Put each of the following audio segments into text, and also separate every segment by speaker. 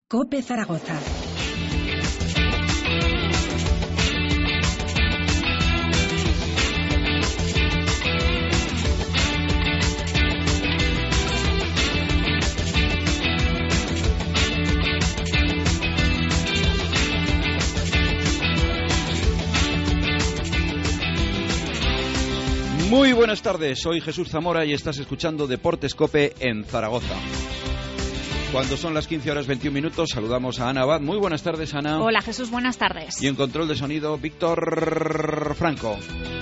Speaker 1: COPE Zaragoza.
Speaker 2: Muy buenas tardes, soy Jesús Zamora y estás escuchando Deportes COPE en Zaragoza. Cuando son las 15 horas 21 minutos, saludamos a Ana Abad. Muy buenas tardes, Ana.
Speaker 3: Hola, Jesús, buenas tardes.
Speaker 2: Y en control de sonido, Víctor Franco.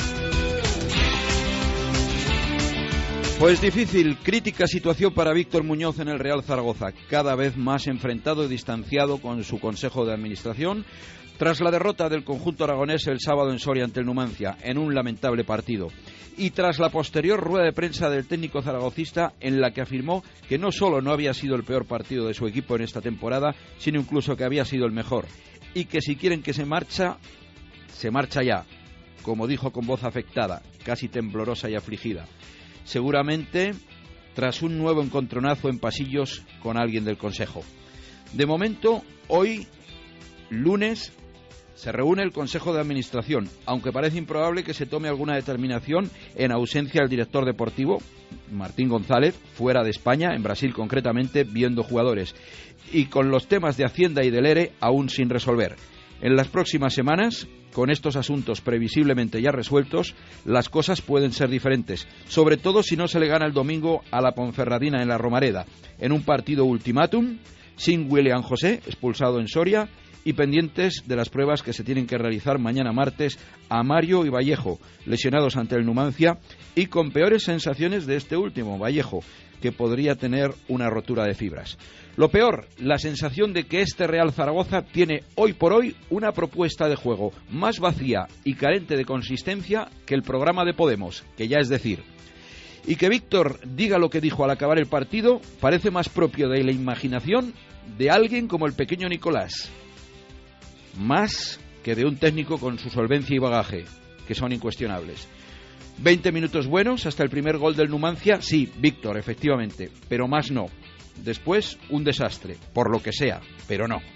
Speaker 2: Pues difícil, crítica situación para Víctor Muñoz en el Real Zaragoza, cada vez más enfrentado y distanciado con su consejo de administración, tras la derrota del conjunto aragonés el sábado en Soria ante el Numancia, en un lamentable partido. Y tras la posterior rueda de prensa del técnico zaragocista, en la que afirmó que no solo no había sido el peor partido de su equipo en esta temporada, sino incluso que había sido el mejor. Y que si quieren que se marcha ya, como dijo con voz afectada, casi temblorosa y afligida. Seguramente tras un nuevo encontronazo en pasillos con alguien del Consejo. De momento, hoy, lunes, se reúne el Consejo de Administración, aunque parece improbable que se tome alguna determinación en ausencia del director deportivo, Martín González, fuera de España, en Brasil concretamente, viendo jugadores, y con los temas de Hacienda y del ERE aún sin resolver. En las próximas semanas, con estos asuntos previsiblemente ya resueltos, las cosas pueden ser diferentes, sobre todo si no se le gana el domingo a la Ponferradina en la Romareda, en un partido ultimátum, sin William José, expulsado en Soria, y pendientes de las pruebas que se tienen que realizar mañana martes a Mario y Vallejo, lesionados ante el Numancia, y con peores sensaciones de este último, Vallejo, que podría tener una rotura de fibras. Lo peor, la sensación de que este Real Zaragoza tiene hoy por hoy una propuesta de juego más vacía y carente de consistencia que el programa de Podemos, que ya es decir. Y que Víctor diga lo que dijo al acabar el partido parece más propio de la imaginación de alguien como el pequeño Nicolás, más que de un técnico con su solvencia y bagaje, que son incuestionables. 20 minutos buenos hasta el primer gol del Numancia, sí, Víctor, efectivamente, pero más no. Después, un desastre, por lo que sea, pero no.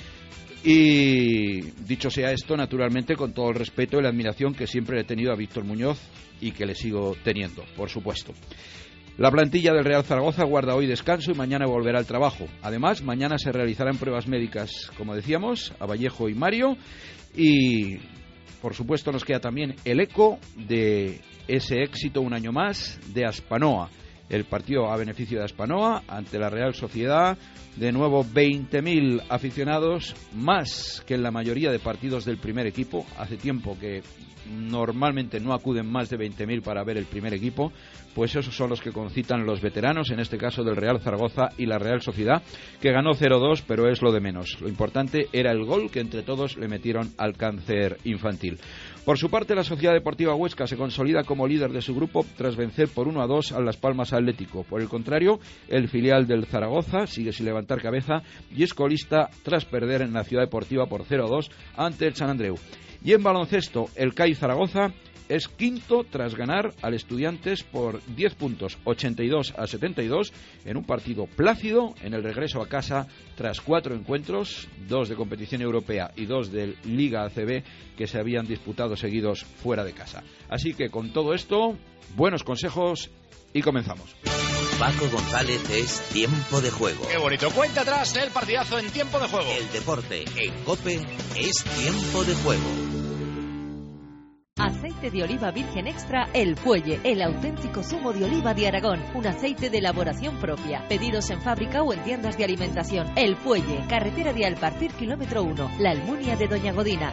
Speaker 2: Y dicho sea esto, naturalmente, con todo el respeto y la admiración que siempre le he tenido a Víctor Muñoz y que le sigo teniendo, por supuesto. La plantilla del Real Zaragoza guarda hoy descanso y mañana volverá al trabajo. Además, mañana se realizarán pruebas médicas, como decíamos, a Vallejo y Mario. Y, por supuesto, nos queda también el eco de ese éxito un año más de Aspanoa. El partido a beneficio de Aspanoa ante la Real Sociedad. De nuevo, 20.000 aficionados, más que en la mayoría de partidos del primer equipo. Hace tiempo que normalmente no acuden más de 20.000 para ver el primer equipo, pues esos son los que concitan los veteranos, en este caso del Real Zaragoza y la Real Sociedad, que ganó 0-2, pero es lo de menos. Lo importante era el gol que entre todos le metieron al cáncer infantil. Por su parte, la Sociedad Deportiva Huesca se consolida como líder de su grupo tras vencer por 1-2 a Las Palmas Atlético. Por el contrario, el filial del Zaragoza sigue sin levantar cabeza y es colista tras perder en la Ciudad Deportiva por 0-2 ante el Sant Andreu. Y en baloncesto, el CAI Zaragoza es quinto tras ganar al Estudiantes por 10 puntos, 82-72, en un partido plácido en el regreso a casa tras 4 encuentros, 2 de competición europea y 2 de Liga ACB, que se habían disputado seguidos fuera de casa. Así que con todo esto, buenos consejos y comenzamos.
Speaker 4: Paco González es Tiempo de Juego.
Speaker 5: Qué bonito, cuenta atrás el partidazo en Tiempo de Juego.
Speaker 4: El deporte en COPE es Tiempo de Juego.
Speaker 6: Aceite de oliva virgen extra El Fuelle, el auténtico zumo de oliva de Aragón, un aceite de elaboración propia. Pedidos en fábrica o en tiendas de alimentación. El Fuelle, carretera de Alpartir, kilómetro 1, La Almunia de Doña Godina,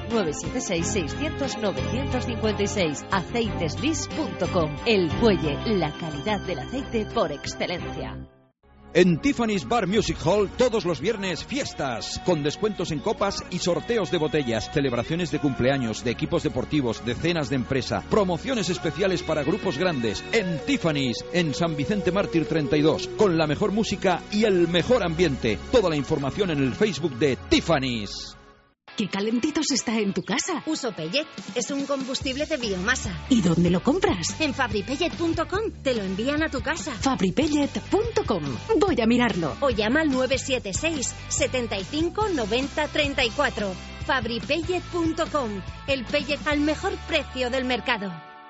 Speaker 6: 976-600-956, aceiteslis.com. El Fuelle, la calidad del aceite por excelencia.
Speaker 7: En Tiffany's Bar Music Hall, todos los viernes, fiestas, con descuentos en copas y sorteos de botellas, celebraciones de cumpleaños, de equipos deportivos, de cenas de empresa, promociones especiales para grupos grandes, en Tiffany's, en San Vicente Mártir 32, con la mejor música y el mejor ambiente. Toda la información en el Facebook de Tiffany's.
Speaker 1: qué calentitos está en tu casa.
Speaker 3: Uso Pellet, es un combustible de biomasa.
Speaker 1: ¿Y dónde lo compras?
Speaker 3: En fabripellet.com, te lo envían a tu casa.
Speaker 1: Fabripellet.com, voy a mirarlo.
Speaker 3: O llama al 976 75 90 34. Fabripellet.com, el pellet al mejor precio del mercado.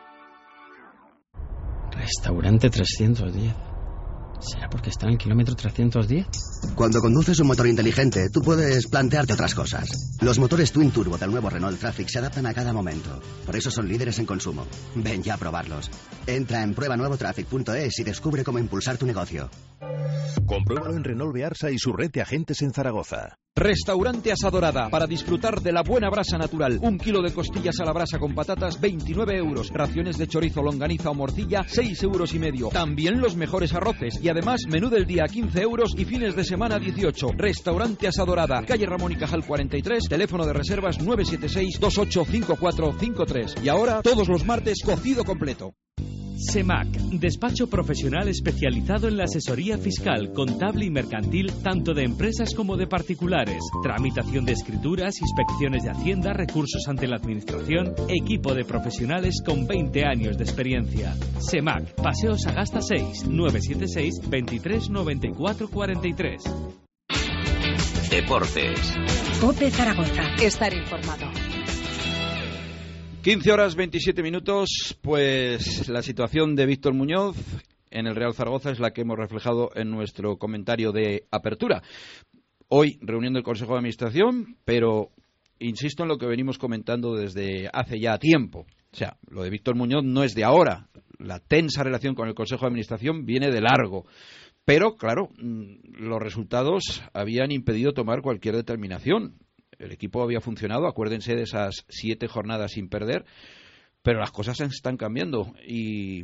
Speaker 8: Restaurante 310. ¿Será porque está en el kilómetro 310?
Speaker 9: Cuando conduces un motor inteligente, tú puedes plantearte otras cosas. Los motores Twin Turbo del nuevo Renault Traffic se adaptan a cada momento. Por eso son líderes en consumo. Ven ya a probarlos. Entra en pruebanuevotraffic.es y descubre cómo impulsar tu negocio.
Speaker 10: Compruébalo en Renault Bearsa y su red de agentes en Zaragoza.
Speaker 7: Restaurante Asadorada, para disfrutar de la buena brasa natural. 1 kilo de costillas a la brasa con patatas, 29 euros. Raciones de chorizo, longaniza o morcilla, 6,5 euros. También los mejores arroces. Y además, menú del día, 15 euros y fines de semana, 18. Restaurante Asadorada, calle Ramón y Cajal 43, teléfono de reservas 976-285453. Y ahora, todos los martes, cocido completo.
Speaker 11: SEMAC, despacho profesional especializado en la asesoría fiscal, contable y mercantil, tanto de empresas como de particulares. Tramitación de escrituras, inspecciones de Hacienda, recursos ante la Administración, equipo de profesionales con 20 años de experiencia. SEMAC, Paseo Sagasta 6, 976 23 94 43.
Speaker 4: Deportes.
Speaker 1: COPE Zaragoza. Estar informado.
Speaker 2: 15 horas 27 minutos, pues la situación de Víctor Muñoz en el Real Zaragoza es la que hemos reflejado en nuestro comentario de apertura. Hoy, reunión del Consejo de Administración, pero insisto en lo que venimos comentando desde hace ya tiempo. O sea, lo de Víctor Muñoz no es de ahora. La tensa relación con el Consejo de Administración viene de largo. Pero, claro, los resultados habían impedido tomar cualquier determinación. El equipo había funcionado, acuérdense de esas 7 jornadas sin perder, pero las cosas están cambiando y,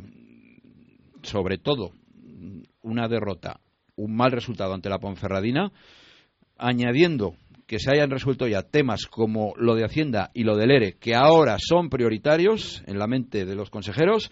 Speaker 2: sobre todo, una derrota, un mal resultado ante la Ponferradina, añadiendo que se hayan resuelto ya temas como lo de Hacienda y lo del ERE, que ahora son prioritarios en la mente de los consejeros,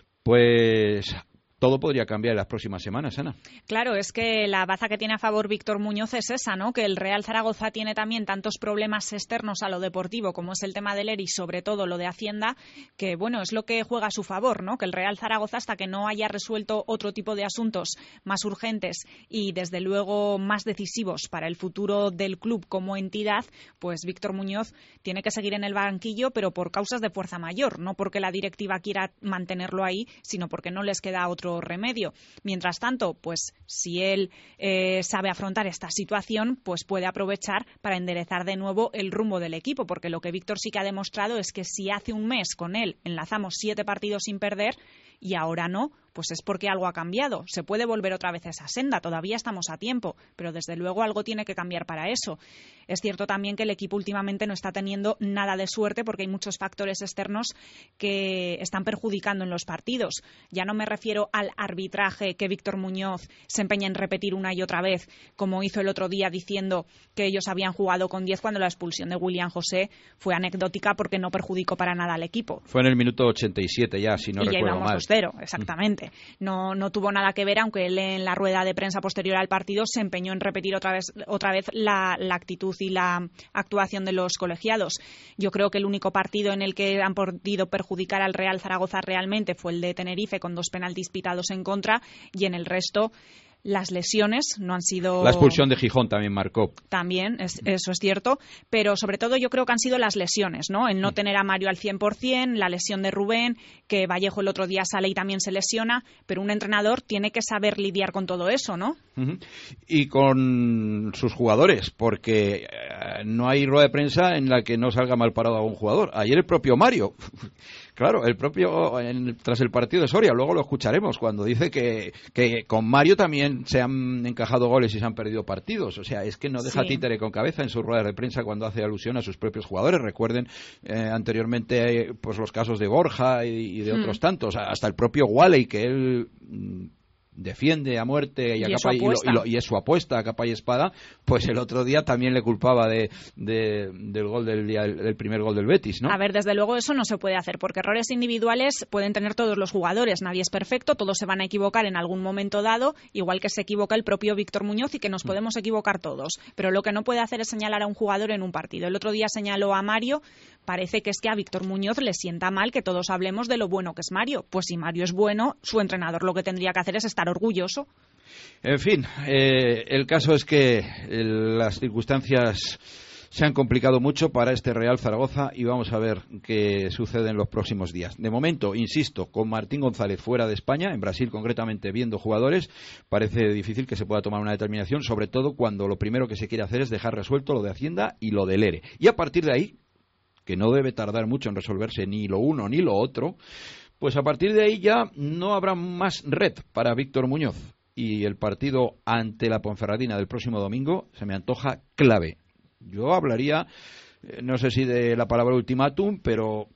Speaker 2: pues todo podría cambiar en las próximas semanas, Ana.
Speaker 12: Claro, es que la baza que tiene a favor Víctor Muñoz es esa, ¿no? Que el Real Zaragoza tiene también tantos problemas externos a lo deportivo, como es el tema del ERE y sobre todo lo de Hacienda, que bueno, es lo que juega a su favor, ¿no? Que el Real Zaragoza, hasta que no haya resuelto otro tipo de asuntos más urgentes y desde luego más decisivos para el futuro del club como entidad, pues Víctor Muñoz tiene que seguir en el banquillo, pero por causas de fuerza mayor, no porque la directiva quiera mantenerlo ahí, sino porque no les queda otro remedio. Mientras tanto, pues si él sabe afrontar esta situación, pues puede aprovechar para enderezar de nuevo el rumbo del equipo, porque lo que Víctor sí que ha demostrado es que si hace un mes con él enlazamos 7 partidos sin perder y ahora no, pues es porque algo ha cambiado. Se puede volver otra vez a esa senda, todavía estamos a tiempo, pero desde luego algo tiene que cambiar para eso. Es cierto también que el equipo últimamente no está teniendo nada de suerte porque hay muchos factores externos que están perjudicando en los partidos. Ya no me refiero al arbitraje que Víctor Muñoz se empeña en repetir una y otra vez, como hizo el otro día diciendo que ellos habían jugado con 10 cuando la expulsión de William José fue anecdótica porque no perjudicó para nada al equipo.
Speaker 2: Fue en el minuto 87 ya, si no recuerdo mal.
Speaker 12: Y ya íbamos 2-0, exactamente. No tuvo nada que ver, aunque él en la rueda de prensa posterior al partido se empeñó en repetir otra vez la actitud y la actuación de los colegiados. Yo creo que el único partido en el que han podido perjudicar al Real Zaragoza realmente fue el de Tenerife, con 2 penaltis pitados en contra, y en el resto las lesiones no han sido...
Speaker 2: La expulsión de Gijón también marcó.
Speaker 12: También, eso es cierto, pero sobre todo yo creo que han sido las lesiones, ¿no? El no tener a Mario al 100%, la lesión de Rubén, que Vallejo el otro día sale y también se lesiona, pero un entrenador tiene que saber lidiar con todo eso, ¿no?
Speaker 2: Y con sus jugadores, porque no hay rueda de prensa en la que no salga mal parado algún jugador. Ayer el propio Mario... Claro, el propio tras el partido de Soria, luego lo escucharemos cuando dice que con Mario también se han encajado goles y se han perdido partidos. O sea, es que no deja títere con cabeza en sus ruedas de prensa cuando hace alusión a sus propios jugadores. Recuerden anteriormente pues los casos de Borja y de otros tantos, hasta el propio Walley, que él defiende a muerte
Speaker 12: y es
Speaker 2: su apuesta a capa y espada, pues el otro día también le culpaba del gol del primer gol del Betis, ¿no?
Speaker 12: A ver, desde luego eso no se puede hacer, porque errores individuales pueden tener todos los jugadores, nadie es perfecto, todos se van a equivocar en algún momento dado, igual que se equivoca el propio Víctor Muñoz y que nos podemos equivocar todos, pero lo que no puede hacer es señalar a un jugador en un partido. El otro día señaló a Mario, parece que es que a Víctor Muñoz le sienta mal que todos hablemos de lo bueno que es Mario. Pues si Mario es bueno, su entrenador lo que tendría que hacer es estar orgulloso.
Speaker 2: En fin, el caso es que las circunstancias se han complicado mucho para este Real Zaragoza y vamos a ver qué sucede en los próximos días. De momento, insisto, con Martín González fuera de España, en Brasil concretamente viendo jugadores, parece difícil que se pueda tomar una determinación, sobre todo cuando lo primero que se quiere hacer es dejar resuelto lo de Hacienda y lo del ERE. Y a partir de ahí, que no debe tardar mucho en resolverse ni lo uno ni lo otro, pues a partir de ahí ya no habrá más red para Víctor Muñoz. Y el partido ante la Ponferradina del próximo domingo se me antoja clave. Yo hablaría, no sé si de la palabra ultimátum, pero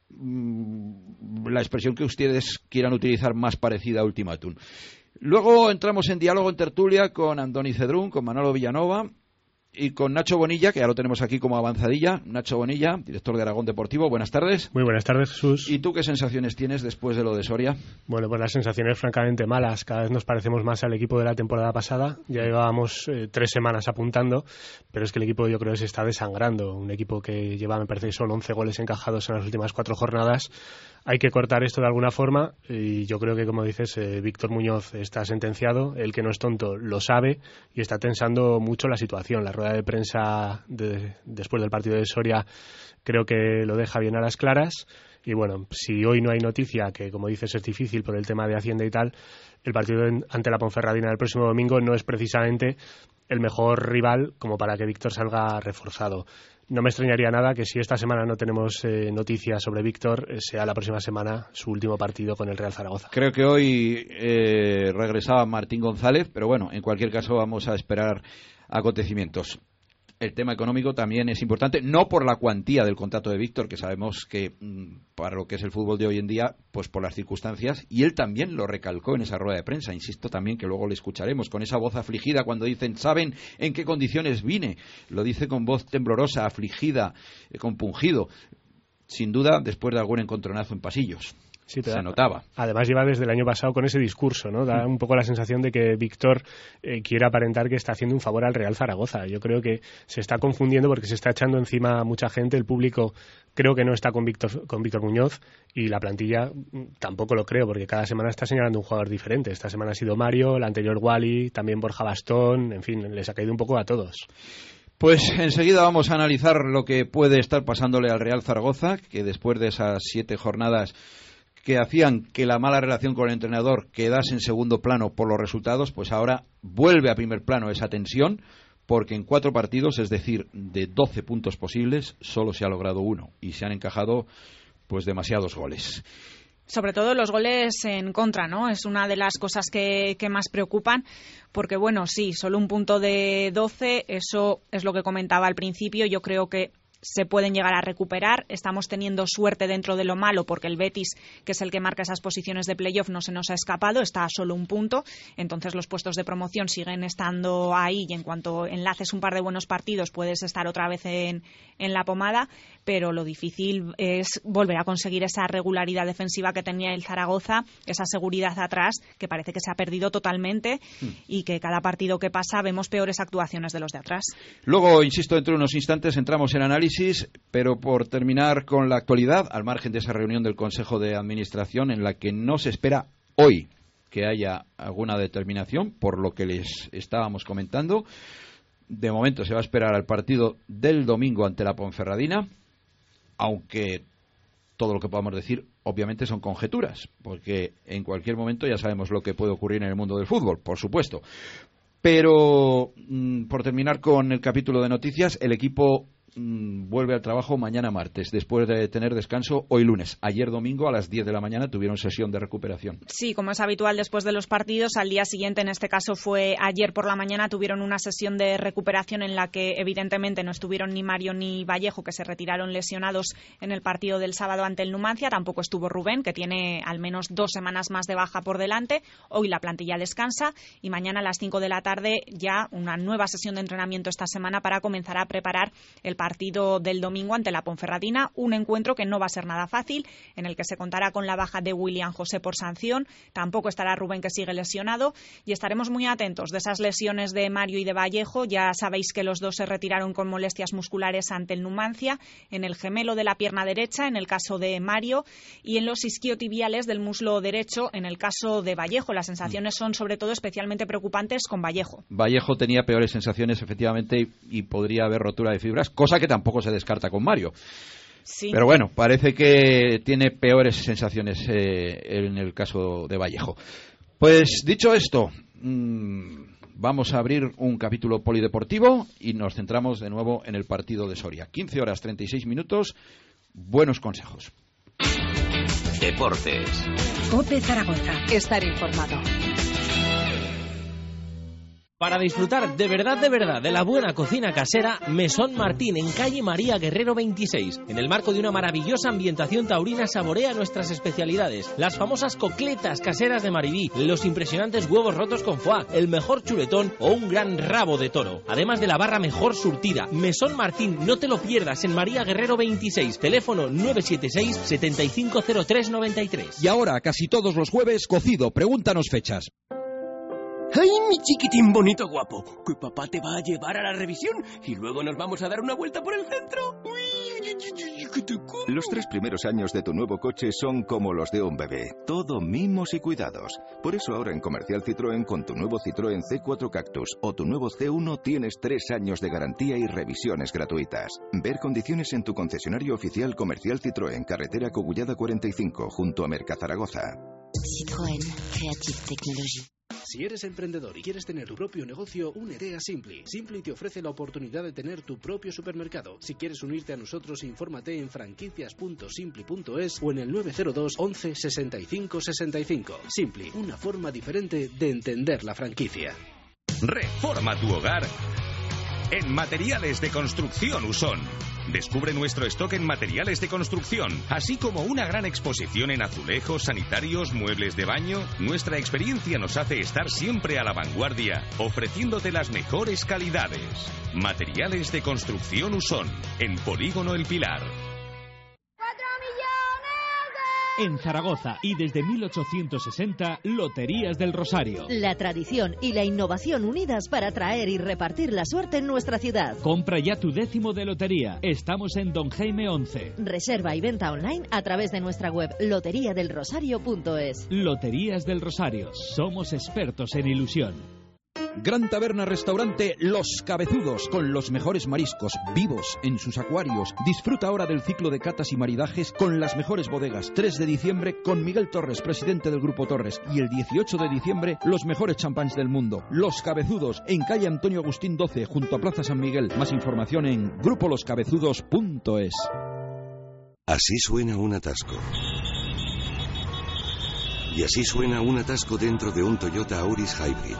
Speaker 2: la expresión que ustedes quieran utilizar más parecida a ultimátum. Luego entramos en diálogo en tertulia con Andoni Cedrún, con Manolo Villanova y con Nacho Bonilla, que ya lo tenemos aquí como avanzadilla. Nacho Bonilla, director de Aragón Deportivo. Buenas tardes.
Speaker 13: Muy buenas tardes, Jesús.
Speaker 2: ¿Y tú qué sensaciones tienes después de lo de Soria?
Speaker 13: Bueno, pues las sensaciones francamente malas. Cada vez nos parecemos más al equipo de la temporada pasada. Ya llevábamos 3 semanas apuntando, pero es que el equipo yo creo que se está desangrando. Un equipo que lleva, me parece que son 11 goles encajados en las últimas 4 jornadas. Hay que cortar esto de alguna forma y yo creo que, como dices, Víctor Muñoz está sentenciado. El que no es tonto lo sabe y está tensando mucho la situación. La rueda de prensa después del partido de Soria creo que lo deja bien a las claras. Y bueno, si hoy no hay noticia, que como dices es difícil por el tema de Hacienda y tal, el partido ante la Ponferradina del próximo domingo no es precisamente el mejor rival como para que Víctor salga reforzado. No me extrañaría nada que si esta semana no tenemos noticias sobre Víctor, sea la próxima semana su último partido con el Real Zaragoza.
Speaker 2: Creo que hoy regresaba Martín González, pero bueno, en cualquier caso vamos a esperar acontecimientos. El tema económico también es importante, no por la cuantía del contrato de Víctor, que sabemos que para lo que es el fútbol de hoy en día, pues por las circunstancias, y él también lo recalcó en esa rueda de prensa, insisto también que luego le escucharemos, con esa voz afligida cuando dicen, ¿saben en qué condiciones vine? Lo dice con voz temblorosa, afligida, compungido, sin duda después de algún encontronazo en pasillos.
Speaker 13: Sí,
Speaker 2: se notaba.
Speaker 13: Además lleva desde el año pasado con ese discurso, ¿no? Da un poco la sensación de que Víctor quiere aparentar que está haciendo un favor al Real Zaragoza. Yo creo que se está confundiendo porque se está echando encima a mucha gente. El público creo que no está con Víctor Muñoz y la plantilla tampoco lo creo porque cada semana está señalando un jugador diferente. Esta semana ha sido Mario, la anterior Wally, también Borja Bastón, en fin, les ha caído un poco a todos.
Speaker 2: Pues enseguida vamos a analizar lo que puede estar pasándole al Real Zaragoza, que después de esas 7 jornadas que hacían que la mala relación con el entrenador quedase en segundo plano por los resultados, pues ahora vuelve a primer plano esa tensión, porque en 4 partidos, es decir, de 12 puntos posibles, solo se ha logrado 1 y se han encajado pues demasiados goles.
Speaker 12: Sobre todo los goles en contra, ¿no? Es una de las cosas que más preocupan, porque bueno, sí, solo un punto de 12, eso es lo que comentaba al principio, yo creo que se pueden llegar a recuperar. Estamos teniendo suerte dentro de lo malo porque el Betis, que es el que marca esas posiciones de playoff, no se nos ha escapado, está a solo un punto, entonces los puestos de promoción siguen estando ahí y en cuanto enlaces un par de buenos partidos puedes estar otra vez en la pomada, pero lo difícil es volver a conseguir esa regularidad defensiva que tenía el Zaragoza, esa seguridad atrás que parece que se ha perdido totalmente y que cada partido que pasa vemos peores actuaciones de los de atrás.
Speaker 2: Luego, insisto, dentro de unos instantes entramos en análisis, pero por terminar con la actualidad, al margen de esa reunión del Consejo de Administración en la que no se espera hoy que haya alguna determinación, por lo que les estábamos comentando, de momento se va a esperar al partido del domingo ante la Ponferradina, aunque todo lo que podamos decir obviamente son conjeturas, porque en cualquier momento ya sabemos lo que puede ocurrir en el mundo del fútbol, por supuesto. Pero por terminar con el capítulo de noticias, el equipo vuelve al trabajo mañana martes, después de tener descanso hoy lunes. Ayer domingo a las 10 de la mañana tuvieron sesión de recuperación.
Speaker 12: Sí, como es habitual después de los partidos, al día siguiente, en este caso fue ayer por la mañana, tuvieron una sesión de recuperación en la que evidentemente no estuvieron ni Mario ni Vallejo, que se retiraron lesionados en el partido del sábado ante el Numancia. Tampoco estuvo Rubén, que tiene al menos 2 semanas más de baja por delante. Hoy la plantilla descansa y mañana a las 5 de la tarde ya una nueva sesión de entrenamiento esta semana para comenzar a preparar el partido del domingo ante la Ponferradina, un encuentro que no va a ser nada fácil, en el que se contará con la baja de William José por sanción. Tampoco estará Rubén, que sigue lesionado, y estaremos muy atentos de esas lesiones de Mario y de Vallejo. Ya sabéis que los dos se retiraron con molestias musculares ante el Numancia, en el gemelo de la pierna derecha en el caso de Mario y en los isquiotibiales del muslo derecho en el caso de Vallejo. Las sensaciones son sobre todo especialmente preocupantes con Vallejo.
Speaker 2: Vallejo tenía peores sensaciones efectivamente y podría haber rotura de fibras, cosa que tampoco se descarta con Mario.
Speaker 12: Sí.
Speaker 2: Pero bueno, parece que tiene peores sensaciones en el caso de Vallejo. Pues dicho esto, vamos a abrir un capítulo polideportivo y nos centramos de nuevo en el partido de Soria. 15 horas 36 minutos, buenos consejos.
Speaker 4: Deportes.
Speaker 1: COPE Zaragoza. Estar informado.
Speaker 14: Para disfrutar de verdad de la buena cocina casera, Mesón Martín en calle María Guerrero 26. En el marco de una maravillosa ambientación taurina saborea nuestras especialidades. Las famosas cocletas caseras de Maribí, los impresionantes huevos rotos con foie, el mejor chuletón o un gran rabo de toro. Además de la barra mejor surtida. Mesón Martín, no te lo pierdas, en María Guerrero 26. Teléfono 976 750393.
Speaker 7: Y ahora, casi todos los jueves, cocido. Pregúntanos fechas.
Speaker 15: ¡Ay, mi chiquitín bonito guapo! Que papá te va a llevar a la revisión y luego nos vamos a dar una vuelta por el centro.
Speaker 10: Los 3 primeros años de tu nuevo coche son como los de un bebé. Todo mimos y cuidados. Por eso ahora en Comercial Citroën, con tu nuevo Citroën C4 Cactus o tu nuevo C1, tienes 3 años de garantía y revisiones gratuitas. Ver condiciones en tu concesionario oficial Comercial Citroën, carretera Cogullada 45, junto a Mercazaragoza.
Speaker 16: Citroën Creative Technology.
Speaker 17: Si eres emprendedor y quieres tener tu propio negocio, únete a Simply. Simply te ofrece la oportunidad de tener tu propio supermercado. Si quieres unirte a nosotros, infórmate en franquicias.simply.es o en el 902 11 65 65. Simply, una forma diferente de entender la franquicia.
Speaker 18: Reforma tu hogar en Materiales de Construcción Usón. Descubre nuestro stock en materiales de construcción, así como una gran exposición en azulejos, sanitarios, muebles de baño. Nuestra experiencia nos hace estar siempre a la vanguardia, ofreciéndote las mejores calidades. Materiales de Construcción Usón, en Polígono El Pilar.
Speaker 11: En Zaragoza y desde 1860, Loterías del Rosario.
Speaker 6: La tradición y la innovación unidas para traer y repartir la suerte en nuestra ciudad.
Speaker 11: Compra ya tu 10º de lotería. Estamos en Don Jaime 11.
Speaker 6: Reserva y venta online a través de nuestra web loteriadelrosario.es.
Speaker 11: Loterías del Rosario. Somos expertos en ilusión.
Speaker 7: Gran Taberna Restaurante Los Cabezudos, con los mejores mariscos vivos en sus acuarios. Disfruta ahora del ciclo de catas y maridajes con las mejores bodegas. 3 de diciembre con Miguel Torres, presidente del Grupo Torres. Y el 18 de diciembre, los mejores champáns del mundo. Los Cabezudos, en calle Antonio Agustín 12, junto a Plaza San Miguel. Más información en grupoloscabezudos.es.
Speaker 19: Así suena un atasco. Y así suena un atasco dentro de un Toyota Auris Hybrid.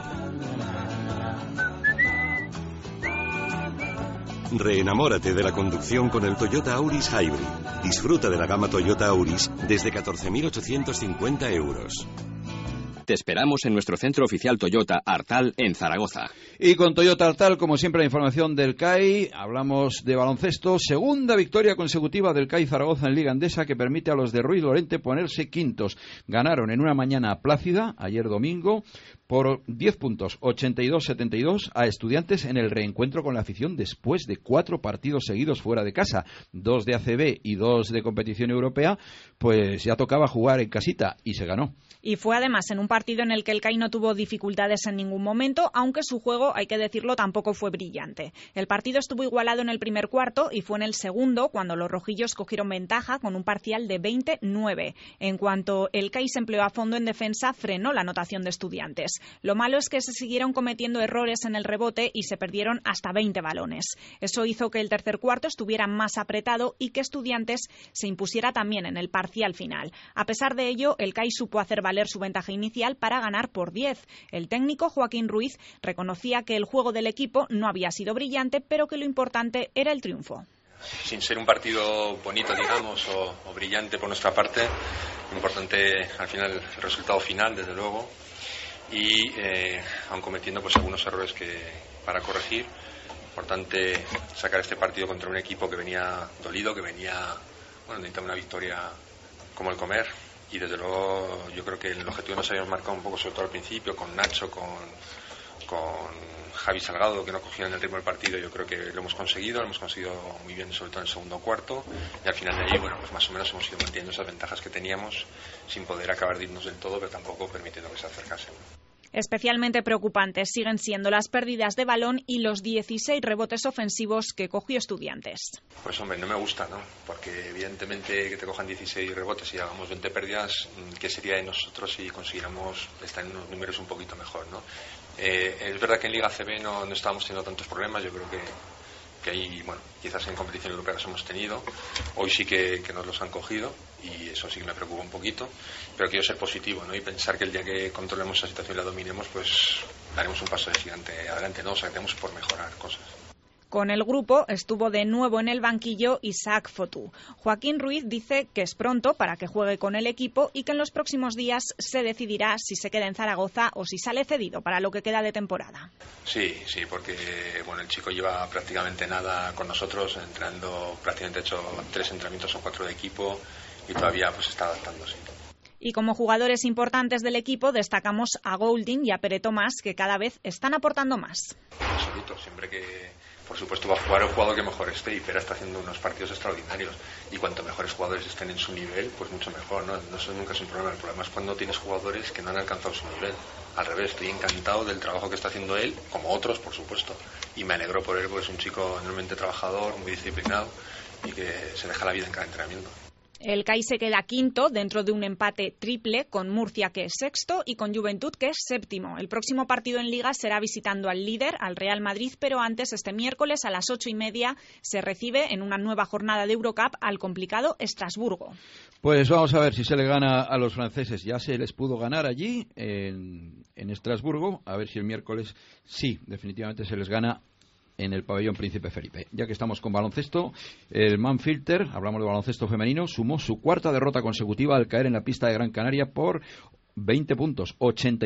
Speaker 19: Reenamórate de la conducción con el Toyota Auris Hybrid. Disfruta de la gama Toyota Auris desde 14.850 euros.
Speaker 20: Te esperamos en nuestro centro oficial Toyota Artal en Zaragoza.
Speaker 2: Y con Toyota Artal, como siempre, la información del CAI. Hablamos de baloncesto. Segunda victoria consecutiva del CAI Zaragoza en Liga Endesa, que permite a los de Ruiz Lorente ponerse quintos. Ganaron en una mañana plácida, ayer domingo, por 10 puntos, 82-72 a Estudiantes en el reencuentro con la afición después de 4 partidos seguidos fuera de casa, 2 de ACB y 2 de competición europea. Pues ya tocaba jugar en casita y se ganó.
Speaker 12: Y fue además en un partido en el que el CAI no tuvo dificultades en ningún momento, aunque su juego, hay que decirlo, tampoco fue brillante. El partido estuvo igualado en el primer cuarto y fue en el segundo cuando los rojillos cogieron ventaja con un parcial de 20-9. En cuanto el CAI se empleó a fondo en defensa, frenó la anotación de Estudiantes. Lo malo es que se siguieron cometiendo errores en el rebote y se perdieron hasta 20 balones. Eso hizo que el tercer cuarto estuviera más apretado y que Estudiantes se impusiera también en el parcial final. A pesar de ello, el CAI supo hacer valer su ventaja inicial para ganar por 10. El técnico Joaquín Ruiz reconocía que el juego del equipo no había sido brillante, pero que lo importante era el triunfo.
Speaker 21: Sin ser un partido bonito, digamos, o brillante por nuestra parte, lo importante al final el resultado final, desde luego, y aun cometiendo pues algunos errores para corregir. Importante sacar este partido contra un equipo que venía dolido, que venía necesitaba una victoria como el comer, y desde luego yo creo que el objetivo nos habíamos marcado un poco, sobre todo al principio, con Nacho, con Javi Salgado, que no cogían el ritmo del partido. Yo creo que lo hemos conseguido muy bien, sobre todo en el segundo cuarto, y al final de allí, pues más o menos hemos ido manteniendo esas ventajas que teníamos, sin poder acabar de irnos del todo, pero tampoco permitiendo que se acercasen.
Speaker 12: Especialmente preocupantes siguen siendo las pérdidas de balón y los 16 rebotes ofensivos que cogió Estudiantes.
Speaker 21: Pues hombre, no me gusta, ¿no? Porque evidentemente que te cojan 16 rebotes y hagamos 20 pérdidas, ¿qué sería de nosotros si consiguiéramos estar en unos números un poquito mejor, ¿no? Es verdad que en Liga CB no estábamos teniendo tantos problemas. Yo creo que ahí, quizás en competición europea los hemos tenido. Hoy sí que nos los han cogido y eso sí que me preocupa un poquito, pero quiero ser positivo, ¿no? Y pensar que el día que controlemos esa situación y la dominemos, pues daremos un paso de gigante adelante, ¿no? O sea, tenemos por mejorar cosas.
Speaker 12: Con el grupo estuvo de nuevo en el banquillo Isaac Fotu. Joaquín Ruiz dice que es pronto para que juegue con el equipo y que en los próximos días se decidirá si se queda en Zaragoza o si sale cedido para lo que queda de temporada.
Speaker 21: Sí, porque el chico lleva prácticamente nada con nosotros, entrenando, prácticamente ha hecho 3 entrenamientos o 4 de equipo y todavía pues está adaptándose.
Speaker 12: Y como jugadores importantes del equipo destacamos a Goulding y a Pere Tomás, que cada vez están aportando más.
Speaker 21: Absoluto, siempre que por supuesto va a jugar el jugador que mejor esté, y Pera está haciendo unos partidos extraordinarios, y cuanto mejores jugadores estén en su nivel, pues mucho mejor, ¿no? Eso nunca es un problema. El problema es cuando tienes jugadores que no han alcanzado su nivel. Al revés, estoy encantado del trabajo que está haciendo él, como otros, por supuesto, y me alegro por él, porque es un chico enormemente trabajador, muy disciplinado y que se deja la vida en cada entrenamiento.
Speaker 12: El CAI se queda quinto dentro de un empate triple con Murcia, que es sexto, y con Juventud, que es séptimo. El próximo partido en Liga será visitando al líder, al Real Madrid, pero antes, este miércoles a las 8:30, se recibe en una nueva jornada de Eurocup al complicado Estrasburgo.
Speaker 2: Pues vamos a ver si se le gana a los franceses. Ya se les pudo ganar allí, en Estrasburgo. A ver si el miércoles sí, definitivamente se les gana en el pabellón Príncipe Felipe. Ya que estamos con baloncesto, el Manfilter, hablamos de baloncesto femenino, sumó su 4ª derrota consecutiva al caer en la pista de Gran Canaria por 20 puntos,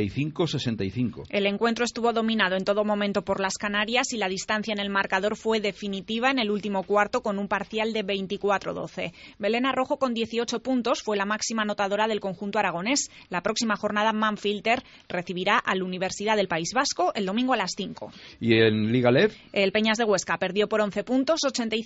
Speaker 2: 85-65.
Speaker 12: El encuentro estuvo dominado en todo momento por las canarias y la distancia en el marcador fue definitiva en el último cuarto con un parcial de 24-12. Belén Arrojo, con 18 puntos, fue la máxima anotadora del conjunto aragonés. La próxima jornada Manfilter recibirá a la Universidad del País Vasco el domingo a las 5.
Speaker 2: ¿Y en Liga LEV?
Speaker 12: El Peñas de Huesca perdió por 11 puntos,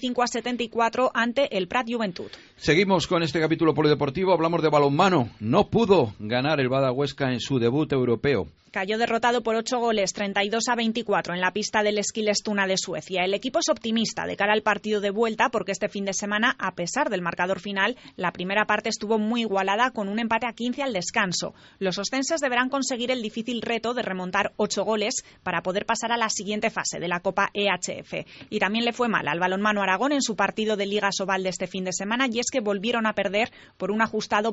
Speaker 12: 85-74 ante el Prat Juventud.
Speaker 2: Seguimos con este capítulo polideportivo, hablamos de balonmano. No pudo ganar el Bada Huesca en su debut europeo.
Speaker 12: Cayó derrotado por 8 goles, 32-24 en la pista del Eskilstuna de Suecia. El equipo es optimista de cara al partido de vuelta porque este fin de semana, a pesar del marcador final, la primera parte estuvo muy igualada con un empate a 15 al descanso. Los ostenses deberán conseguir el difícil reto de remontar 8 goles para poder pasar a la siguiente fase de la Copa EHF. Y también le fue mal al balonmano Aragón en su partido de Liga Sobal de este fin de semana, y es que volvieron a perder por un ajustado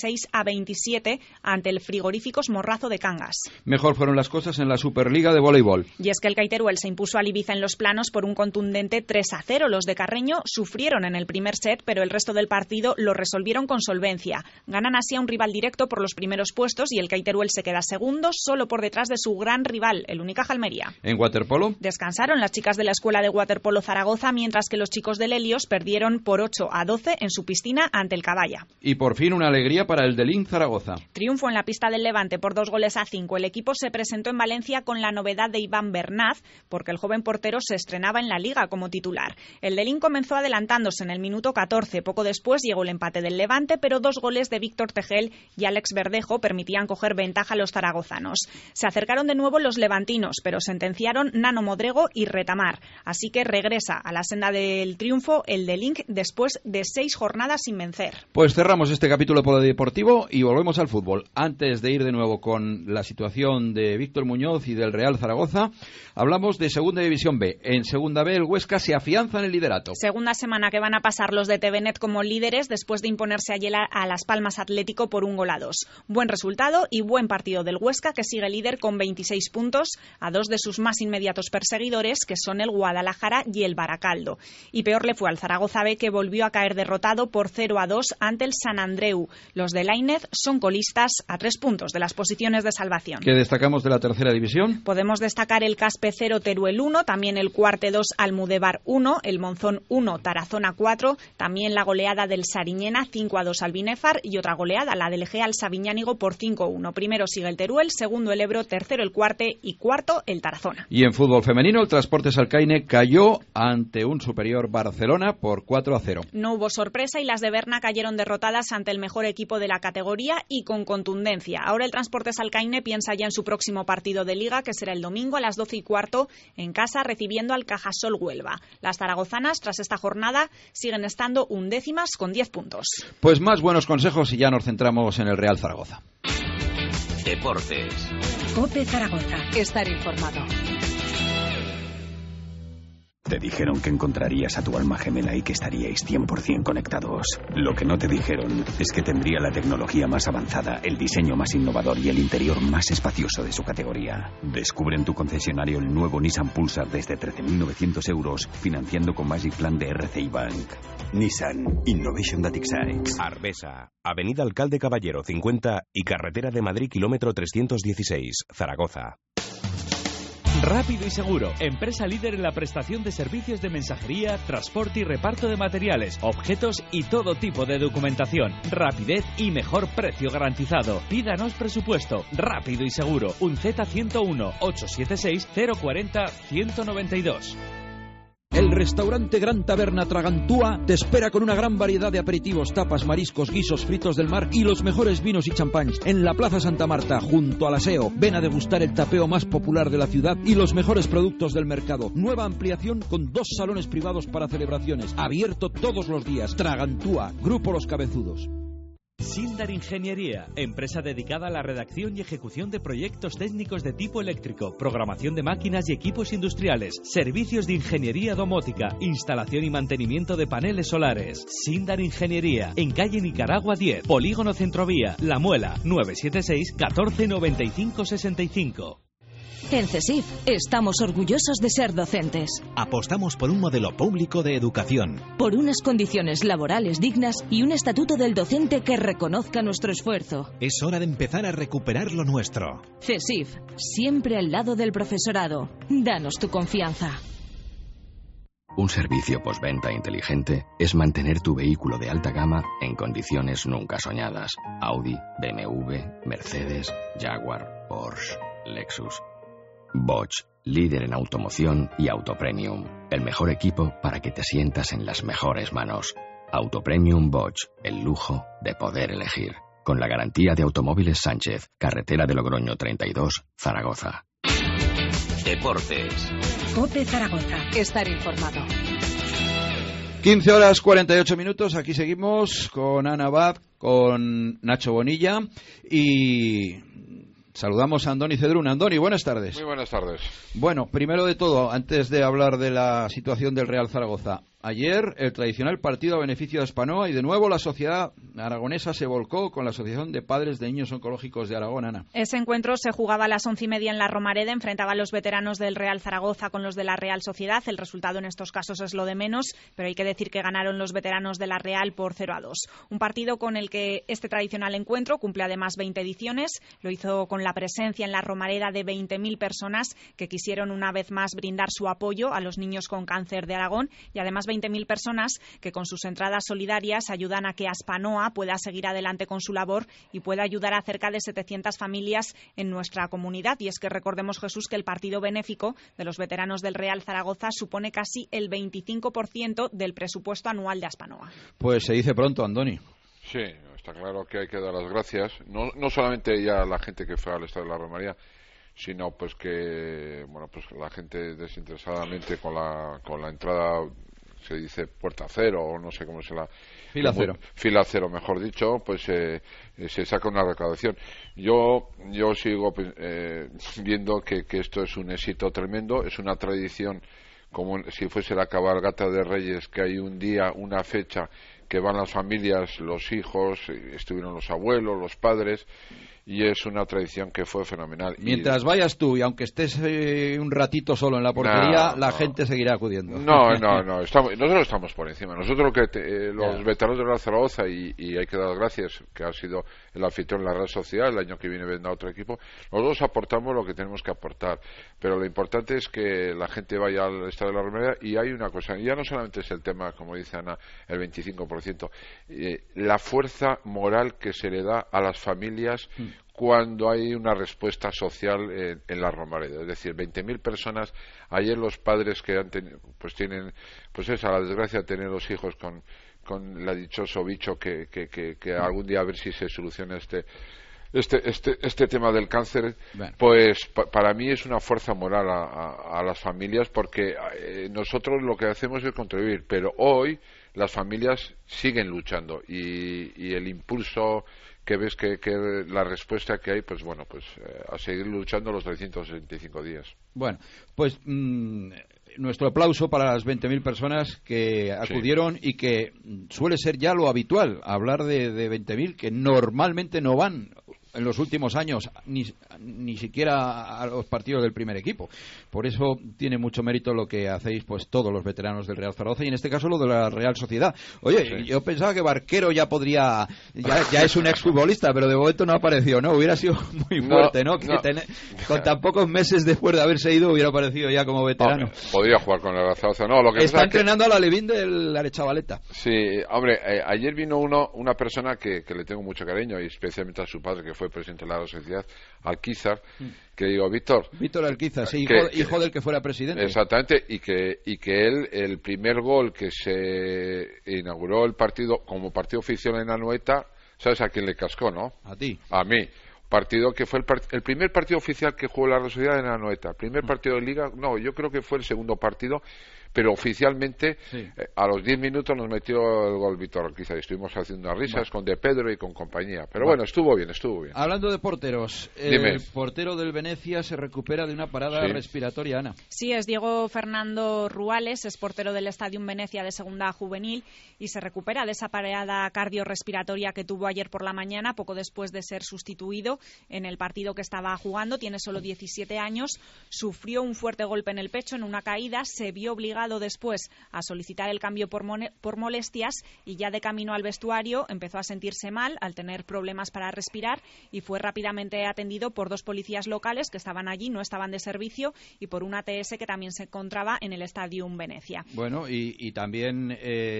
Speaker 12: 26-27 ante el Frigoríficos Morrazo de Cangas.
Speaker 2: Mejor fueron las cosas en la Superliga de voleibol.
Speaker 12: Y es que el Caiteruel se impuso al Ibiza en los planos por un contundente 3-0. Los de Carreño sufrieron en el primer set, pero el resto del partido lo resolvieron con solvencia. Ganan así a un rival directo por los primeros puestos y el Caiteruel se queda segundo, solo por detrás de su gran rival, el Unicaja Almería.
Speaker 2: ¿En waterpolo?
Speaker 12: Descansaron las chicas de la Escuela de Waterpolo Zaragoza, mientras que los chicos del Helios perdieron por 8-12 en su piscina ante el Caballa.
Speaker 2: Y por fin una alegría para el Delín Zaragoza.
Speaker 12: Triunfo en la pista del Levante por 2-5. El equipo se presentó en Valencia con la novedad de Iván Bernat, porque el joven portero se estrenaba en la Liga como titular. El Delín comenzó adelantándose en el minuto 14. Poco después llegó el empate del Levante, pero 2 goles de Víctor Tegel y Alex Verdejo permitían coger ventaja a los zaragozanos. Se acercaron de nuevo los levantinos, pero sentenciaron Nano Modrego y Retamar. Así que regresa a la senda del triunfo el Delín después de 6 jornadas sin vencer.
Speaker 2: Pues cerramos este capítulo polideportivo y volvemos al fútbol. Antes de ir de nuevo con la situación de Víctor Muñoz y del Real Zaragoza, hablamos de Segunda División B. En Segunda B el Huesca se afianza en el liderato.
Speaker 12: Segunda semana que van a pasar los de TVNet como líderes después de imponerse ayer a Las Palmas Atlético por 1-2. Buen resultado y buen partido del Huesca, que sigue líder con 26 puntos a 2 de sus más inmediatos perseguidores, que son el Guadalajara y el Baracaldo. Y peor le fue al Zaragoza B, que volvió a caer derrotado por 0-2 ante el Sant Andreu. Los de Lainez son colistas a 3 puntos de las posiciones de salvación.
Speaker 2: ¿Qué destacamos de la tercera división?
Speaker 12: Podemos destacar el Caspe 0, Teruel 1, también el Cuarte 2, Almudebar 1, el Monzón 1, Tarazona 4, también la goleada del Sariñena 5-2 al Binefar y otra goleada, la del Egea al Sabiñánigo por 5-1. Primero sigue el Teruel, segundo el Ebro, tercero el Cuarte y cuarto el Tarazona.
Speaker 2: Y en fútbol femenino, el Transportes Alcaine cayó ante un superior Barcelona por 4-0.
Speaker 12: No hubo sorpresa y las de Berna cayeron derrotadas ante el mejor equipo de la categoría y con contundencia. Ahora el Transportes Alcaine piensa ya en su próximo partido de Liga, que será el domingo a las 12:15 en casa, recibiendo al Cajasol Huelva. Las zaragozanas, tras esta jornada, siguen estando undécimas con 10 puntos.
Speaker 2: Pues más buenos consejos y ya nos centramos en el Real Zaragoza.
Speaker 4: Deportes.
Speaker 1: COPE Zaragoza. Estar informado.
Speaker 5: Te dijeron que encontrarías a tu alma gemela y que estaríais 100% conectados. Lo que no te dijeron es que tendría la tecnología más avanzada, el diseño más innovador y el interior más espacioso de su categoría. Descubre en tu concesionario el nuevo Nissan Pulsar desde 13.900 euros, financiando con Magic Plan de RCI Bank. Nissan Innovation that excites.
Speaker 22: Arbesa, Avenida Alcalde Caballero 50 y Carretera de Madrid kilómetro 316, Zaragoza.
Speaker 11: Rápido y Seguro, empresa líder en la prestación de servicios de mensajería, transporte y reparto de materiales, objetos y todo tipo de documentación. Rapidez y mejor precio garantizado. Pídanos presupuesto. Rápido y Seguro. Un Z101 876 040 192.
Speaker 7: El restaurante Gran Taberna Tragantúa te espera con una gran variedad de aperitivos, tapas, mariscos, guisos, fritos del mar y los mejores vinos y champáns en la Plaza Santa Marta, junto al aseo. Ven a degustar el tapeo más popular de la ciudad y los mejores productos del mercado. Nueva ampliación con 2 salones privados para celebraciones. Abierto todos los días. Tragantúa, Grupo Los Cabezudos.
Speaker 11: Sindar Ingeniería, empresa dedicada a la redacción y ejecución de proyectos técnicos de tipo eléctrico, programación de máquinas y equipos industriales, servicios de ingeniería domótica, instalación y mantenimiento de paneles solares. Sindar Ingeniería, en calle Nicaragua 10, Polígono Centrovía, La Muela, 976 14 95 65.
Speaker 6: En CESIF estamos orgullosos de ser docentes.
Speaker 4: Apostamos por un modelo público de educación.
Speaker 6: Por unas condiciones laborales dignas y un estatuto del docente que reconozca nuestro esfuerzo.
Speaker 4: Es hora de empezar a recuperar lo nuestro.
Speaker 6: CESIF, siempre al lado del profesorado. Danos tu confianza.
Speaker 20: Un servicio postventa inteligente es mantener tu vehículo de alta gama en condiciones nunca soñadas. Audi, BMW, Mercedes, Jaguar, Porsche, Lexus. Bosch, líder en automoción y autopremium. El mejor equipo para que te sientas en las mejores manos. Autopremium Bosch, el lujo de poder elegir. Con la garantía de Automóviles Sánchez, carretera de Logroño 32, Zaragoza.
Speaker 4: Deportes.
Speaker 1: COPE Zaragoza. Estar informado.
Speaker 2: 15 horas 48 minutos. Aquí seguimos con Ana Abad, con Nacho Bonilla y saludamos a Andoni Cedrún. Andoni, buenas tardes.
Speaker 23: Muy buenas tardes.
Speaker 2: Bueno, primero de todo, antes de hablar de la situación del Real Zaragoza, ayer el tradicional partido a beneficio de Spanoa y de nuevo la sociedad aragonesa se volcó con la Asociación de Padres de Niños Oncológicos de Aragón, Ana.
Speaker 12: Ese encuentro se jugaba a las 11:30 en la Romareda, enfrentaba a los veteranos del Real Zaragoza con los de la Real Sociedad. El resultado en estos casos es lo de menos, pero hay que decir que ganaron los veteranos de la Real por 0-2. Un partido con el que este tradicional encuentro cumple además 20 ediciones, lo hizo con la presencia en la Romareda de 20.000 personas que quisieron una vez más brindar su apoyo a los niños con cáncer de Aragón y además 20.000 personas que con sus entradas solidarias ayudan a que Aspanoa pueda seguir adelante con su labor y pueda ayudar a cerca de 700 familias en nuestra comunidad. Y es que recordemos, Jesús, que el partido benéfico de los veteranos del Real Zaragoza supone casi el 25% del presupuesto anual de Aspanoa.
Speaker 2: Pues se dice pronto, Andoni.
Speaker 3: Sí, está claro que hay que dar las gracias, no solamente ya a la gente que fue al Estadio de la Romareda, sino pues que la gente desinteresadamente con la entrada, se dice puerta cero, o no sé cómo se la... Fila cero, mejor dicho, pues se saca una recaudación. Yo sigo viendo que esto es un éxito tremendo, es una tradición como si fuese la cabalgata de Reyes, que hay un día, una fecha, que van las familias, los hijos, estuvieron los abuelos, los padres, y es una tradición que fue fenomenal.
Speaker 2: Mientras vayas tú y aunque estés un ratito solo en la portería, la gente seguirá acudiendo.
Speaker 3: No, nosotros estamos por encima. Nosotros los veteranos de la Zaragoza, y hay que dar las gracias, que ha sido el anfitrión en la Real Sociedad, el año que viene vendrá otro equipo, nosotros aportamos lo que tenemos que aportar, pero lo importante es que la gente vaya al Estadio de la Romareda. Y hay una cosa, ya no solamente es el tema, como dice Ana, el 25%, la fuerza moral que se le da a las familias cuando hay una respuesta social en la Romareda. Es decir, 20.000 personas. Ayer los padres que tienen la desgracia de tener los hijos con el dichoso bicho, que algún día a ver si se soluciona este tema del cáncer. Bueno. Pues para mí es una fuerza moral a las familias, porque nosotros lo que hacemos es contribuir, pero hoy las familias siguen luchando, y el impulso que ves, que la respuesta que hay, a seguir luchando los 365 días. Bueno, pues nuestro aplauso para las 20.000 personas que acudieron, y que suele ser ya lo habitual, hablar de 20.000 que normalmente no van en los últimos años ni siquiera a los partidos del primer equipo. Por eso tiene mucho mérito lo que hacéis todos los veteranos del Real Zaragoza, y en este caso lo de la Real Sociedad. Oye, yo pensaba que Barquero ya es un exfutbolista, pero de momento no ha aparecido, ¿no? Hubiera sido muy fuerte, ¿no? Con tan pocos meses después de haberse ido, hubiera aparecido ya como veterano. Podría jugar con el Real Zaragoza. Está entrenando a la Levín del Arechavaleta. Sí, hombre, ayer vino una persona que le tengo mucho cariño, y especialmente a su padre, que fue presidente de la Sociedad, Alquizar, que digo, Víctor Alquizar, sí, hijo del que fuera presidente. Exactamente, y que él, el primer gol que se inauguró el partido como partido oficial en Anoeta, ¿sabes a quién le cascó, no? A ti. A mí. Partido que fue el primer partido oficial que jugó la Sociedad en Anoeta. Primer partido de Liga, yo creo que fue el segundo partido, pero oficialmente a los 10 minutos nos metió el gol Víctor Alquizar, y estuvimos haciendo unas risas con De Pedro y con compañía, pero bueno, estuvo bien. Hablando de porteros, el portero del Venecia se recupera de una parada respiratoria, Ana.
Speaker 12: Sí, es Diego Fernando Ruales, es portero del Stadium Venecia de segunda juvenil, y se recupera de esa parada cardiorrespiratoria que tuvo ayer por la mañana, poco después de ser sustituido en el partido que estaba jugando. Tiene solo 17 años, sufrió un fuerte golpe en el pecho en una caída, se vio obligado después a solicitar el cambio por molestias, y ya de camino al vestuario empezó a sentirse mal al tener problemas para respirar, y fue rápidamente atendido por 2 policías locales que estaban allí, no estaban de servicio, y por un ATS que también se encontraba en el Stadium Venecia. Bueno, y también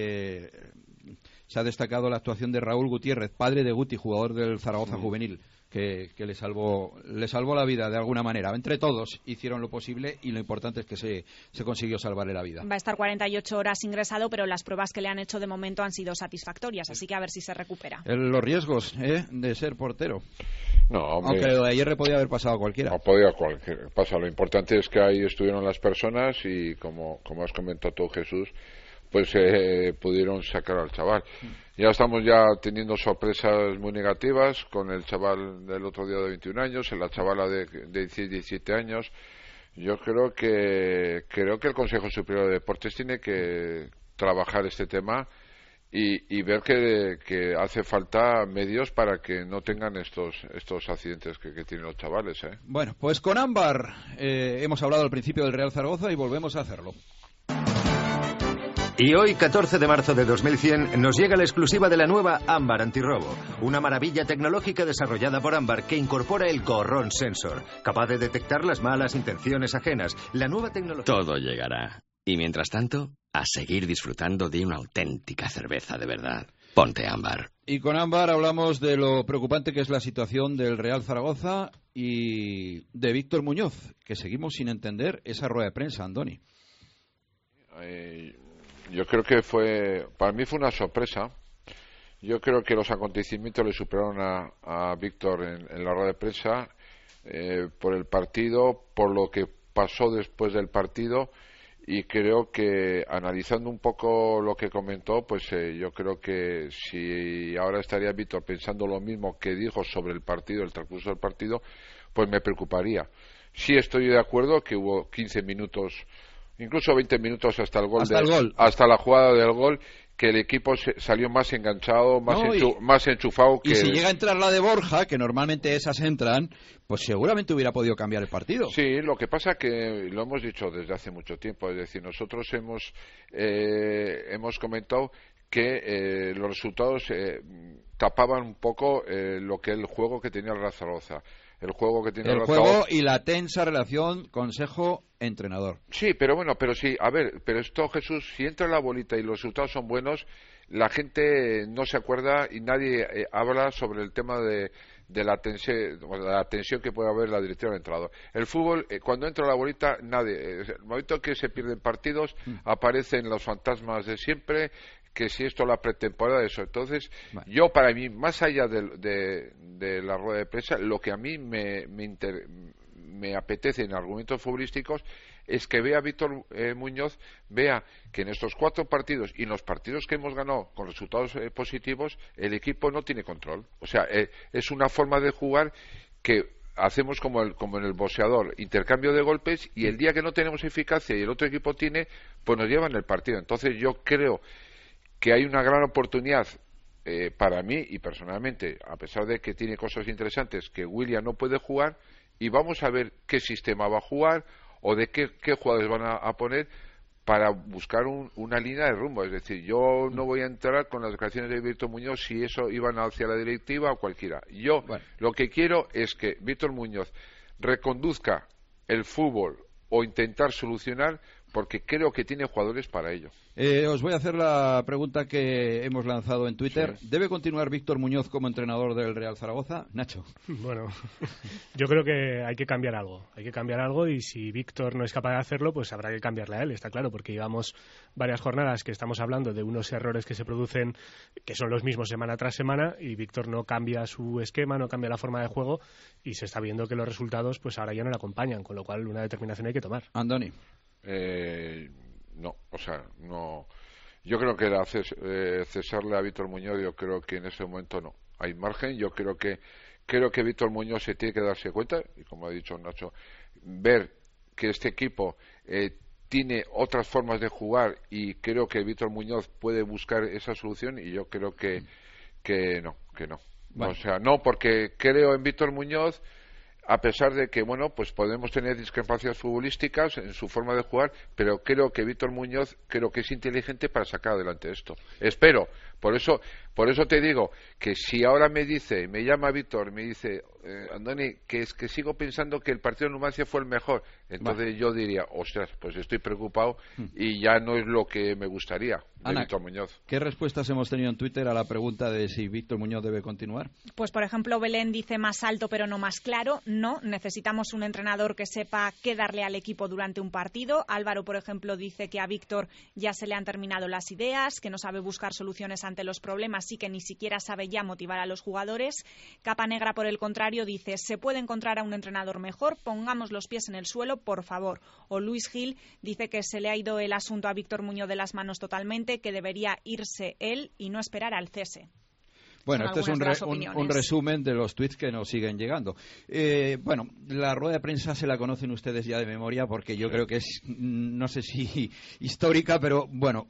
Speaker 12: se ha destacado la actuación de Raúl Gutiérrez, padre de Guti, jugador del Zaragoza juvenil, que le salvó la vida de alguna manera. Entre todos hicieron lo posible, y lo importante es que se consiguió salvarle la vida. Va a estar 48 horas ingresado, pero las pruebas que le han hecho de momento han sido satisfactorias, así que a ver si se recupera. Los riesgos de ser portero. No, hombre, aunque lo de ayer le podía haber pasado a cualquiera. No podía pasar. Lo importante es que ahí estuvieron las personas, y como has comentado tú, Jesús, pudieron sacar al chaval. Ya estamos teniendo sorpresas muy negativas con el chaval del otro día de 21 años, la chavala de 17 años. Yo creo que el Consejo Superior de Deportes tiene que trabajar este tema y ver que hace falta medios para que no tengan estos accidentes que tienen los chavales. Bueno, pues con Ámbar hemos hablado al principio del Real Zaragoza y volvemos a hacerlo.
Speaker 8: Y hoy, 14 de marzo de 2100, nos llega la exclusiva de la nueva Ámbar Antirrobo, una maravilla tecnológica desarrollada por Ámbar que incorpora el Gorrón Sensor, capaz de detectar las malas intenciones ajenas. La nueva tecnología...
Speaker 20: Todo llegará. Y mientras tanto, a seguir disfrutando de una auténtica cerveza de verdad. Ponte Ámbar.
Speaker 2: Y con Ámbar hablamos de lo preocupante que es la situación del Real Zaragoza y de Víctor Muñoz, que seguimos sin entender esa rueda de prensa, Andoni.
Speaker 3: Yo creo que para mí fue una sorpresa. Yo creo que los acontecimientos le superaron a Víctor en la rueda de prensa por el partido, por lo que pasó después del partido, y creo que analizando un poco lo que comentó, pues yo creo que si ahora estaría Víctor pensando lo mismo que dijo sobre el partido, el transcurso del partido, pues me preocuparía. Sí estoy de acuerdo que hubo 15 minutos, incluso 20 minutos hasta el gol, hasta la jugada del gol, que el equipo salió más enganchado, más enchufado que...
Speaker 2: Y si llega a entrar la de Borja, que normalmente esas entran, pues seguramente hubiera podido cambiar el partido.
Speaker 3: Sí, lo que pasa que lo hemos dicho desde hace mucho tiempo, es decir, nosotros hemos comentado que los resultados tapaban un poco lo que el juego que tenía el Real Zaragoza. El juego
Speaker 2: y la tensa relación consejo-entrenador.
Speaker 3: Sí, pero sí, a ver, pero esto, Jesús, si entra la bolita y los resultados son buenos, la gente no se acuerda y nadie habla sobre el tema de la tensión que puede haber la directiva del entrenador. El fútbol, cuando entra la bolita, nadie. El momento que se pierden partidos, aparecen los fantasmas de siempre, que si esto la pretemporada, eso. Entonces, yo para mí, más allá de la rueda de prensa, lo que a mí me apetece en argumentos futbolísticos es que vea Víctor Muñoz, vea que en estos 4 partidos y en los partidos que hemos ganado con resultados positivos, el equipo no tiene control. O sea, es una forma de jugar que hacemos como en el boxeador, intercambio de golpes, y el día que no tenemos eficacia y el otro equipo tiene, pues nos llevan el partido. Entonces yo creo que hay una gran oportunidad para mí y personalmente, a pesar de que tiene cosas interesantes, que William no puede jugar, y vamos a ver qué sistema va a jugar o de qué jugadores van a poner para buscar una línea de rumbo. Es decir, yo no voy a entrar con las declaraciones de Víctor Muñoz si eso iban hacia la directiva o cualquiera. Yo lo que quiero es que Víctor Muñoz reconduzca el fútbol o intentar solucionar, porque creo que tiene jugadores para ello.
Speaker 2: Os voy a hacer la pregunta que hemos lanzado en Twitter. Sí. ¿Debe continuar Víctor Muñoz como entrenador del Real Zaragoza? Nacho.
Speaker 9: Bueno, yo creo que hay que cambiar algo. Hay que cambiar algo, y si Víctor no es capaz de hacerlo, pues habrá que cambiarle a él, está claro, porque llevamos varias jornadas que estamos hablando de unos errores que se producen, que son los mismos semana tras semana, y Víctor no cambia su esquema, no cambia la forma de juego, y se está viendo que los resultados pues ahora ya no le acompañan, con lo cual una determinación hay que tomar.
Speaker 2: Andoni.
Speaker 3: No, o sea, no. Yo creo que cesarle a Víctor Muñoz, yo creo que en ese momento no hay margen. Yo creo que Víctor Muñoz se tiene que darse cuenta, y como ha dicho Nacho, ver que este equipo tiene otras formas de jugar, y creo que Víctor Muñoz puede buscar esa solución, y yo creo que no. Vale. O sea, no, porque creo en Víctor Muñoz, a pesar de que, bueno, pues podemos tener discrepancias futbolísticas en su forma de jugar, pero creo que Víctor Muñoz es inteligente para sacar adelante esto. Espero. Por eso te digo que si ahora me llama Víctor, me dice, Andoni, que es que sigo pensando que el partido de Numancia fue el mejor, entonces yo diría, ostras, pues estoy preocupado y ya no es lo que me gustaría de
Speaker 2: Ana,
Speaker 3: Víctor Muñoz.
Speaker 2: ¿Qué respuestas hemos tenido en Twitter a la pregunta de si Víctor Muñoz debe continuar?
Speaker 12: Pues, por ejemplo, Belén dice más alto pero no más claro. No, necesitamos un entrenador que sepa qué darle al equipo durante un partido. Álvaro, por ejemplo, dice que a Víctor ya se le han terminado las ideas, que no sabe buscar soluciones ante los problemas y que ni siquiera sabe ya motivar a los jugadores. Capa Negra, por el contrario, dice, se puede encontrar a un entrenador mejor, pongamos los pies en el suelo, por favor. O Luis Gil dice que se le ha ido el asunto a Víctor Muñoz de las manos totalmente, que debería irse él y no esperar al cese.
Speaker 2: Bueno, este es un resumen de los tweets que nos siguen llegando. Bueno, la rueda de prensa se la conocen ustedes ya de memoria, porque yo creo que es, no sé si histórica, pero bueno,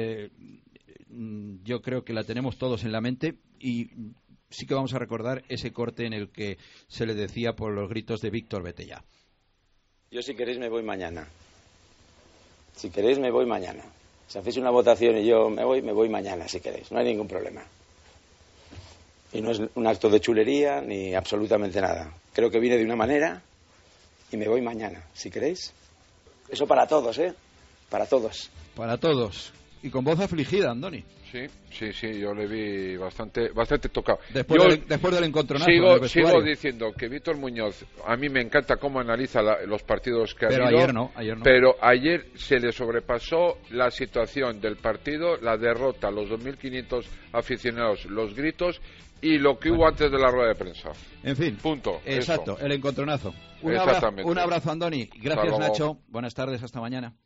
Speaker 2: yo creo que la tenemos todos en la mente, y sí que vamos a recordar ese corte en el que se le decía por los gritos de Víctor, vete ya.
Speaker 13: Yo, si queréis, me voy mañana. Si queréis, me voy mañana. Si hacéis una votación y yo me voy mañana, si queréis. No hay ningún problema. Y no es un acto de chulería ni absolutamente nada. Creo que vine de una manera y me voy mañana, si queréis. Eso para todos, ¿eh? para todos.
Speaker 2: Para todos. Y con voz afligida, Andoni.
Speaker 3: Sí, yo le vi bastante tocado.
Speaker 2: Después del encontronazo.
Speaker 3: Sigo diciendo que Víctor Muñoz, a mí me encanta cómo analiza los partidos que ha habido.
Speaker 2: Ayer no.
Speaker 3: Pero ayer se le sobrepasó la situación del partido, la derrota, los 2.500 aficionados, los gritos y lo que hubo antes de la rueda de prensa.
Speaker 2: En fin.
Speaker 3: Punto.
Speaker 2: Exacto, el encontronazo. Un abrazo, Andoni. Gracias, Nacho. Buenas tardes, hasta mañana.